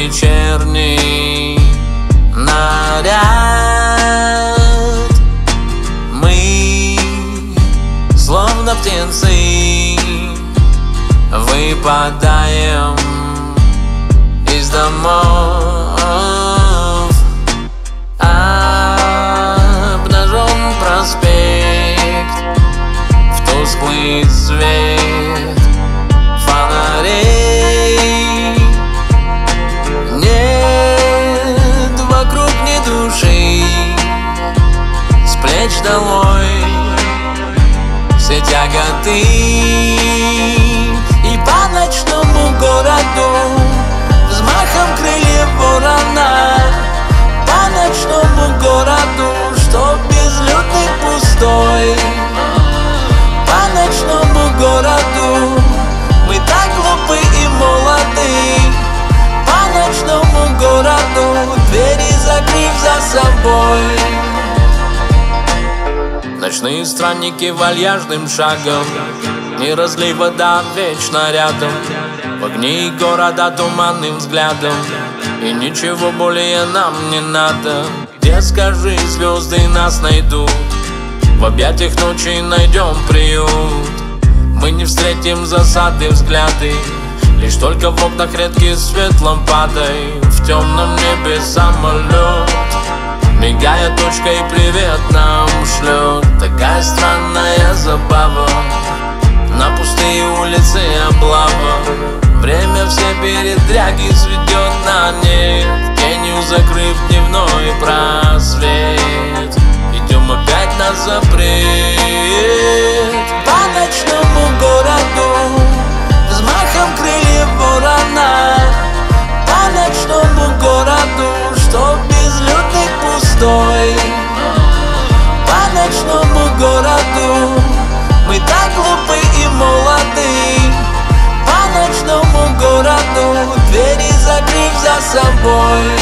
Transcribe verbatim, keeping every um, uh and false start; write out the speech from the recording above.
вечерний наряд. Мы, словно птенцы, выпадаем из домов. Обнажен проспект, в тусклый свет фонарей. Нет вокруг ни души, с плеч долой все тяготы. И по ночному городу взмахом крыльев ворона, по ночному городу, что безлюдный, пустой. По ночному городу мы так глупы и молоды. По ночному городу, двери закрыв за собой. Ночные странники вальяжным шагом, не разлей вода вечно рядом. В огни города туманным взглядом, и ничего более нам не надо. Где, скажи, звезды нас найдут? В объятиях ночи найдем приют. Мы не встретим засады, взгляды, лишь только в окнах редкий свет лампадой. В темном небе самолет, мигая точкой, привет нам шлет. Такая странная забава, на пустые улицы облава. Время все передряги сведет на нет, тенью закрыв дневной просвет. Идем опять на запрет. По ночному городу взмахом крыльев ворона, по ночному городу, что безлюдный, пустой. По ночному городу мы так глупы и молоды. По ночному городу, двери закрыв за собой.